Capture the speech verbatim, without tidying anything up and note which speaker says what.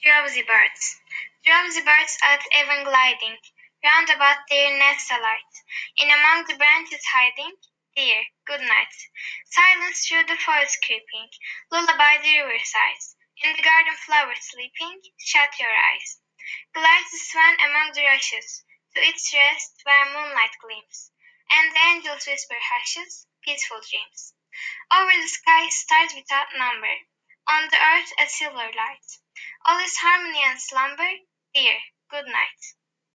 Speaker 1: Drowsy birds, drowsy birds out even gliding, round about their nests alight, in among the branches hiding, dear, good night. Silence through the forest creeping, lullaby the river sighs, in the garden flowers sleeping, shut your eyes. Glides the swan among the rushes, to its rest where moonlight gleams, and the angels whisper hushes, peaceful dreams. Over the sky stars without number, on the earth a silver light. All is harmony and slumber, dear, good night.